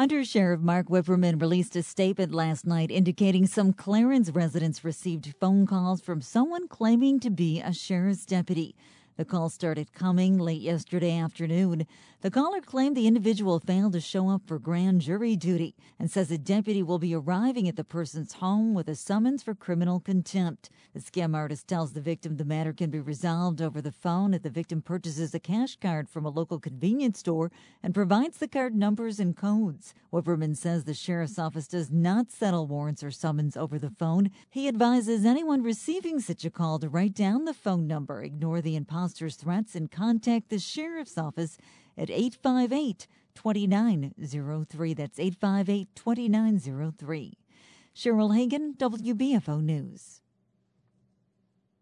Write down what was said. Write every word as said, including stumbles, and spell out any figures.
Under Sheriff Mark Whipperman released a statement last night indicating some Clarence residents received phone calls from someone claiming to be a sheriff's deputy. The call started coming late yesterday afternoon. The caller claimed the individual failed to show up for grand jury duty and says a deputy will be arriving at the person's home with a summons for criminal contempt. The scam artist tells the victim the matter can be resolved over the phone if the victim purchases a cash card from a local convenience store and provides the card numbers and codes. Whipperman says the sheriff's office does not settle warrants or summons over the phone. He advises anyone receiving such a call to write down the phone number, ignore the imposter's threats, and contact the sheriff's office at eight five eight, two nine zero three. That's eight five eight, two nine zero three. Cheryl Hagan, W B F O News.